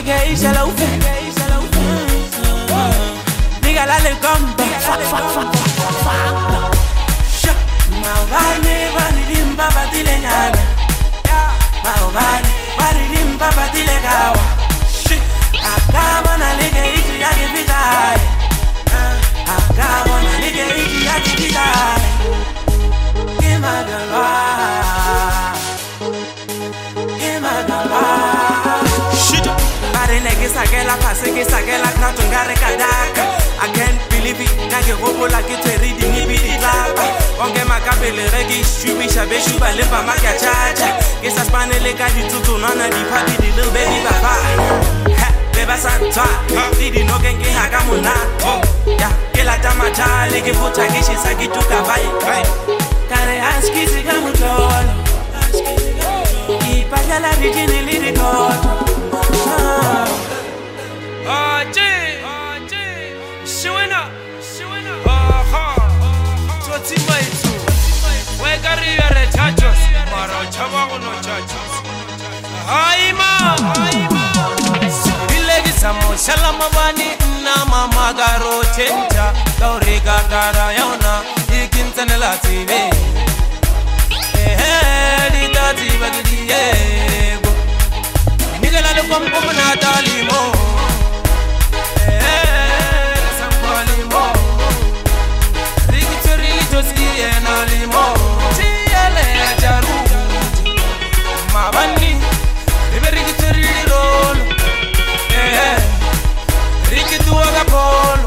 Nigga isha la ufe Nigga la le gamba Maubani baririmba batile nyana Maubani baririmba batile gawa Akaba na lige iti yaki vitai Akaba na lige iti yaki vitai Kimagalwa Sakela paseke sakela kratungare kadaka I can't believe it nage gobo la ke tseri di nibi di tlapa onge makapele regi shubisha beshu ba lemba makya chacha ke sa spanele ka ditutu nana di party di little baby baba ha beba santwa di no genge haka mona ya ke la tamacha le ke futa ke shisa ke tuka vai kare aski siga mutolo ipagala rijini lirikoto Shiwena, Toti Maitu, Wegari are chachos, Maro Chavago no chachos. Haima, Village Samo Shalamabani, Nama Magaro Chencha, Tauriga Garayona, Ikintanela TV. Dita Tivadi, Miguel de Pompona Dalimo. Mabani, Riki Tirol, Riki Tuaga Polo,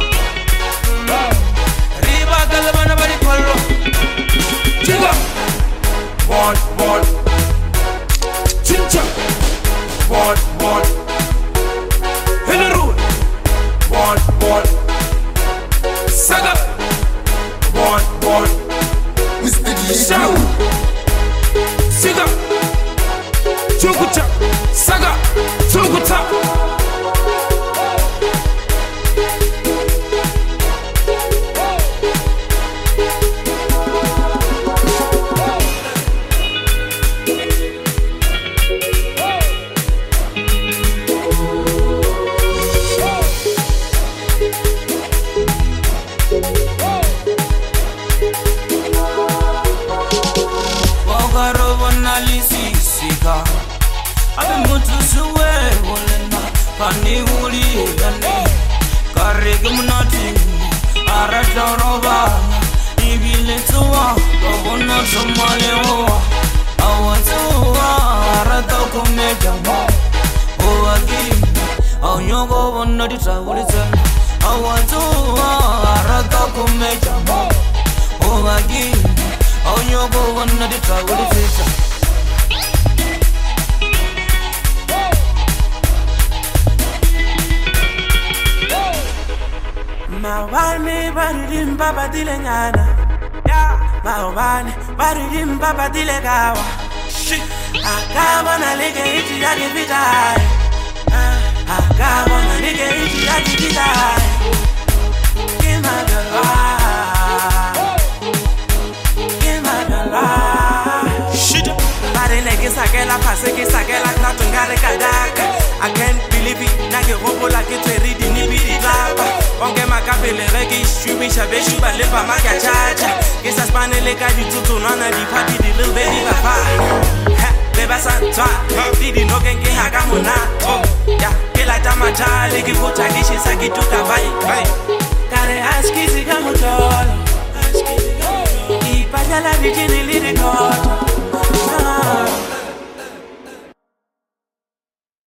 Riba Galvana Baricolo, Chiga, Bon, Chincha, Bon, Henry, Bon, Saga, Bon, Mr. Show, Siga. Chukucha, Saga, Chukucha. I've been to away, Pani Woolly, Carrigamunati, Aratarova, Ibiletoa, Governor Somaleo, Awatoa, Aratakometa, Oagi, our young governor, Awatoa, Aratakometa, Oagi, our young governor, Maubani baririmba batile nyana Maubani baririmba batile gawa Akaba na lige iti yaki vitai Akaba na lige iti yaki vitai Kimagalwa Barineke sakela paseke sakela kratungare kadaka I can't believe it nage gobo la ke tseri di nibi di tlapa onge makapele regi shubisha beshu ba lemba makya chacha ke sa spanele ka ditutu nana di party di little baby baba ha beba santwa di no genge haka mona ya ke la tamacha le ke futa ke shisa ke tuka vai kare aski siga mutolo ipagala rijini